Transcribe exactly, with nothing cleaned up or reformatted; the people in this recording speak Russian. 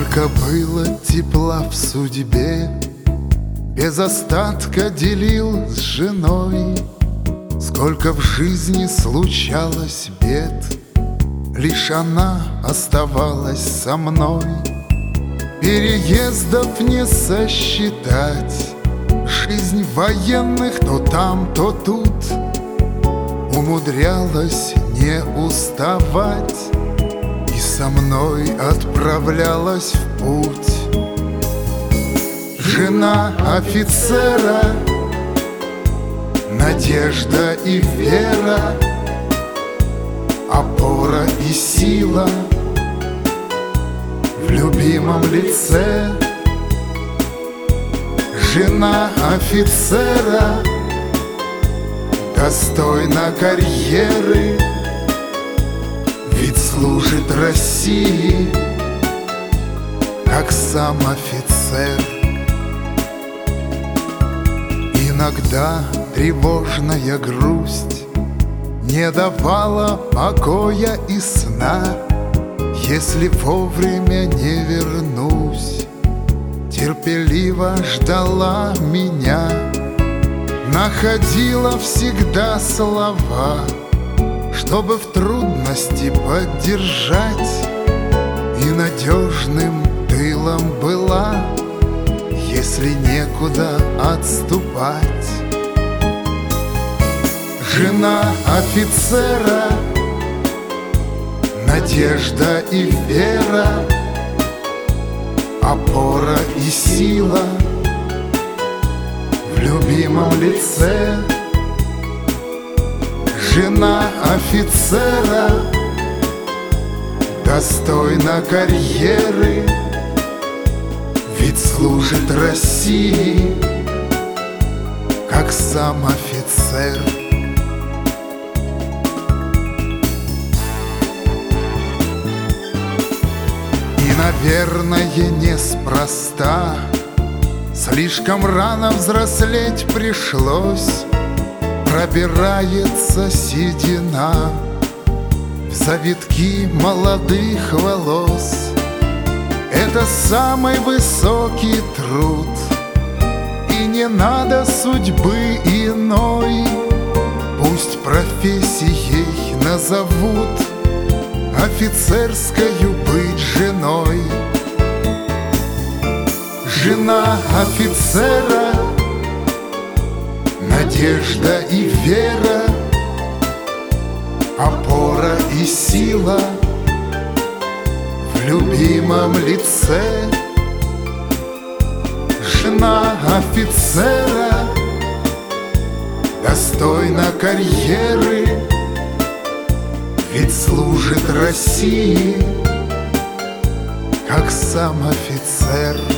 Сколько было тепла в судьбе, без остатка делил с женой. Сколько в жизни случалось бед, лишь она оставалась со мной. Переездов не сосчитать, жизнь военных то там, то тут. Умудрялась не уставать и со мной отправлялась в путь. Жена офицера, надежда и вера, опора и сила в любимом лице. Жена офицера достойна карьеры, ведь служит России, как сам офицер. Иногда тревожная грусть не давала покоя и сна. Если вовремя не вернусь, терпеливо ждала меня, находила всегда слова, чтобы в трудности поддержать, и надежным тылом была, если некуда отступать. Жена офицера, надежда и вера, опора и сила в любимом лице. Жена офицера достойна карьеры, ведь служит России, как сам офицер. И, наверное, неспроста слишком рано взрослеть пришлось. Пробирается седина в завитки молодых волос. Это самый высокий труд, и не надо судьбы иной. Пусть профессией назовут офицерскою быть женой. Жена офицера, надежда и вера, опора и сила в любимом лице. Жена офицера достойна карьеры, ведь служит России, как сам офицер.